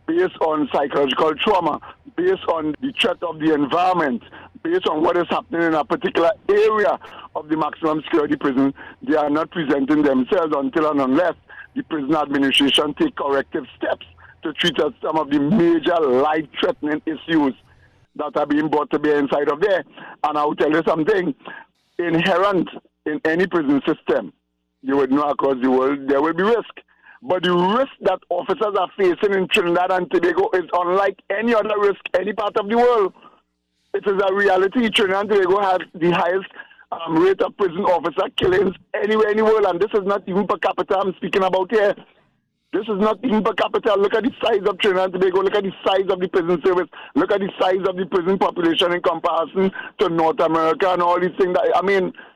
based on psychological trauma, based on the threat of the environment, based on what is happening in a particular area of the maximum security prison, they are not presenting themselves until and unless the prison administration take corrective steps to treat some of the major life-threatening issues that are being brought to bear inside of there. And I will tell you something, inherent in any prison system, you would know across the world, there will be risk. But the risk that officers are facing in Trinidad and Tobago is unlike any other risk any part of the world. It is a reality. Trinidad and Tobago has the highest rate of prison officer killings anywhere in the world, and this is not even per capita I'm speaking about here. This is not even per capita. Look at the size of Trinidad and Tobago. Look at the size of the prison service. Look at the size of the prison population in comparison to North America and all these things. I mean,